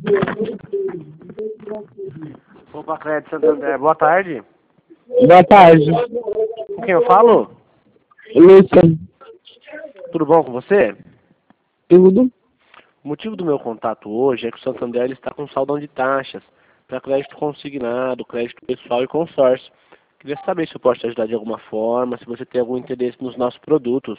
Opa, Crédito Santander, boa tarde. Boa tarde. Com quem eu falo? Lúcia. Tudo bom com você? Tudo? O motivo do meu contato hoje é que o Santander ele está com saldão de taxas para crédito consignado, crédito pessoal e consórcio. Queria saber se eu posso te ajudar de alguma forma, se você tem algum interesse nos nossos produtos.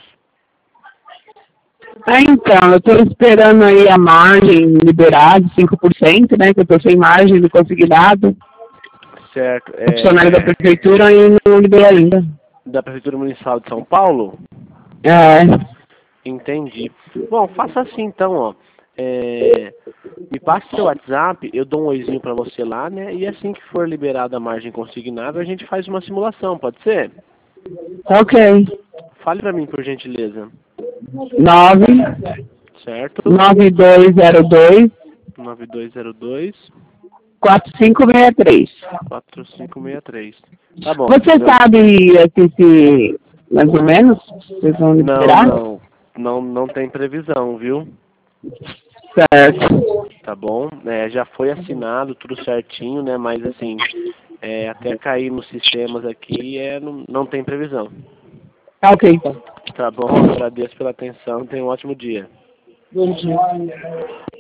Então, eu estou esperando aí a margem liberar de 5%, né? Que eu estou sem margem do consignado. Certo. O funcionário da prefeitura e não liberou ainda. Da Prefeitura Municipal de São Paulo? É. Entendi. Bom, faça assim então, ó. Me passe seu WhatsApp, eu dou um oizinho pra você lá, né? E assim que for liberada a margem consignável, a gente faz uma simulação, pode ser? Ok. Fale pra mim, por gentileza. 9 Certo? 9202 9202 4563. 4563. Tá bom. Você sabe assim, se mais ou menos vocês vão liberar? Não tem previsão, viu? Certo. Tá bom? Já foi assinado tudo certinho, né? Mas assim, até cair nos sistemas aqui, não tem previsão. Ok, então. Tá bom? Agradeço pela atenção. Tenha um ótimo dia. Bom dia.